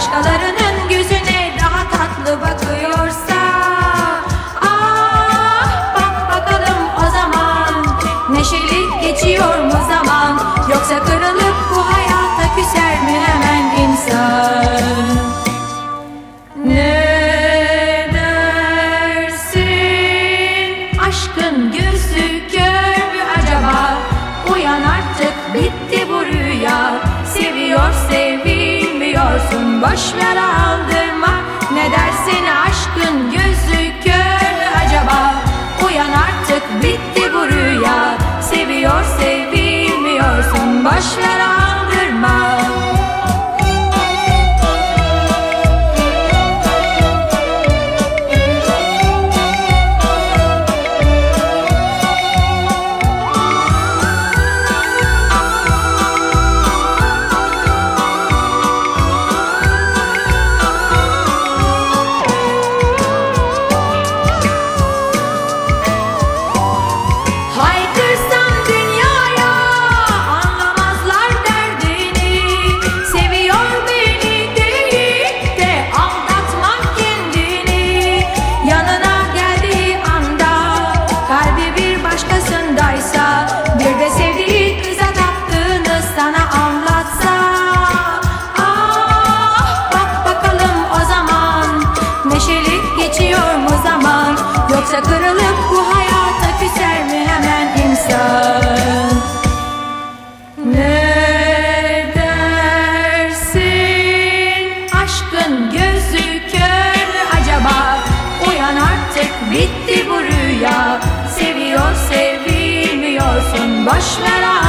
başkalarının gözüne daha tatlı bakıyorsa, ah bak bakalım o zaman, neşeli geçiyor mu zaman, yoksa kırılıp bu hayata küser mi hemen insan? Ne dersin? Aşkın gözü kör mü acaba? Uyan artık, bitti bu rüya. Seviyor sevilmiyorsun, boşver aldırma. Ne dersin? Aşkın gözü kör mü acaba? Uyan artık, bitti bu rüya. Seviyor sevilmiyorsun, boşver aldırma. Bir de sevdiği kıza taptığını sana anlatsa, ah bak bakalım o zaman, neşeli geçiyor mu zaman, yoksa kırılıp bu hayata küser mi hemen insan? Ne dersin? Aşkın gözü kör mü acaba? Uyan artık, bitti bu rüya. Seviyor sevilmiyorsun, boşver.